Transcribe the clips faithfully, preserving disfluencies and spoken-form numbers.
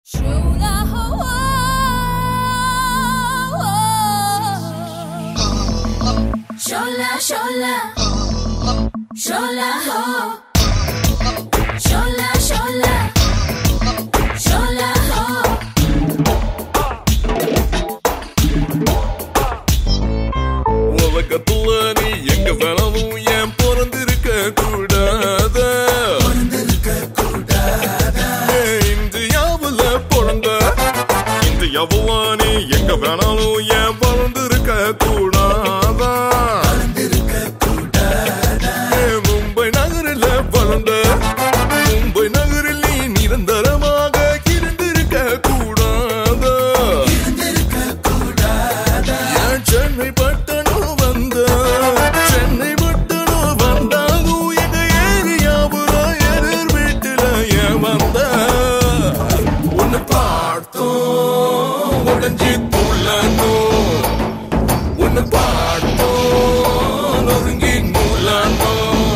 Shola, shola, shola ho. Shola, shola, shola ho. உலகத்துல நீ எங்க வேணாலும் ஏன் பிறந்திருக்க கூடாத இந்தியாவுல பிறந்த இந்தியாவுல நீ எங்க வேணாலும் ஏன் பிறந்திருக்க கூடாதா மும்பை நகரில் வளர்ந்த மும்பை நகரில் நீ நிரந்தரமாக இருந்திருக்க கூடாதா ஏன் சென்னை பட்டணம் வந்த சென்னை பட்டணம் வந்தாலும் எங்க ஏரியாவுல எதிர் வீட்டுல ஏன் வந்த உன்னை பார்த்தோம் உடஞ்சி துள்ளனோ உன்னை பார்த்தோம் நொறுங்கி நூலானோ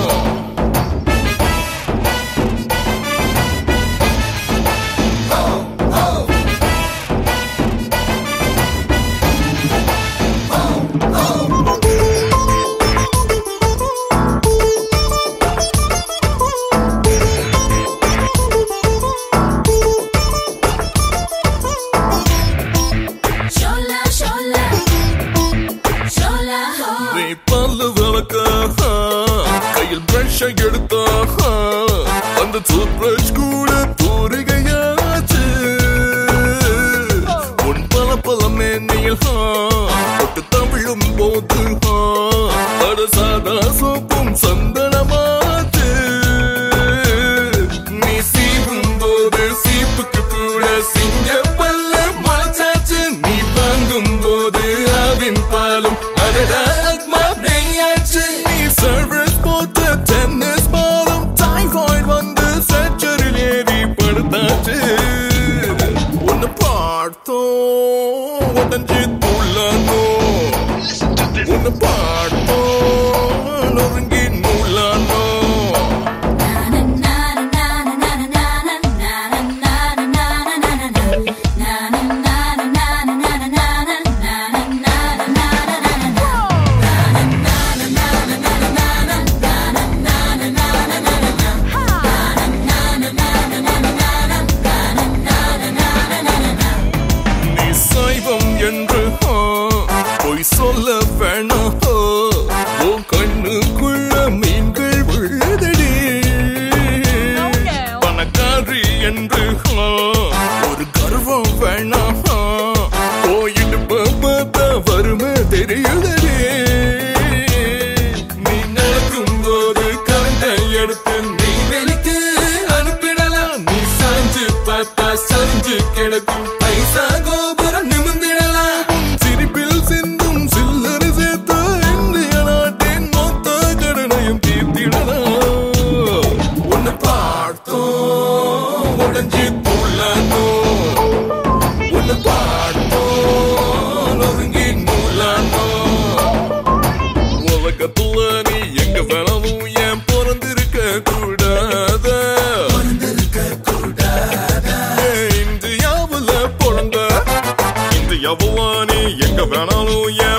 Shola, shola, shola ho. நீ பல்லு விளக்க கையில் பிரஷ் எடுத்தா அந்த டூத் பிரஷ் கூட தூரிகையாச்சு உன் பல பல மேனியில் தொட்டு தமிழும் போது அட சாதா சோப்பும் சந்தனமாச்சு நீ சீவும் போது சீப்புக்கு கூட சிங்க பல்ல முளைச்சாச்சு நீ வாங்கும் போது ஆவின் பாலும் அடடா அக்மா நெய்யாச்சு நீ சர்வஸ் போட்ட டென்னிஸ் பாலும் டைஃபாய்டு வந்து சர்ஜரில் ஏறி படுத்தாச்சு உன்னை பார்த்தோம் உடஞ்சி துள்ளனோ உன்னை பார்த்தோம் நொறுங்கி நூலானோ நீ சைவம் என்று பொய் சொல்ல வேணாம் உன் கண்ணுக்குள்ள மீன்கள் விழுதடி பணக்காரி என்று ஒரு கர்வம் வேணாம் போயிட்டு பார்த்தா வறுமை தெரியுதடி நீ நடக்கும் போது கரண்டை எடுத்து நீ வெளிக்கு அனுப்பிடலாம் நீ சாஞ்சு பார்த்தா சரிஞ்சு கிடக்கும் பைசா கோபுரம் நிமிர்ந்திடலாம் சிரிப்பில் சிந்தும் சில்லறை சேர்த்து இந்திய நாட்டின் மொத்த கடனையும் தீர்த்திடலாம் உன்னை பார்த்தோம் உடஞ்சி துள்ளனோ உன்னை பார்த்தோம் நொறுங்கி நூலானோ உலகத்துல நீ எங்க வேணாலும் ஏன் பிறந்திருக்க கூடாத இந்தியாவுல பிறந்த இந்தியாவுல நீ எங்க வேணாலும் ஏன்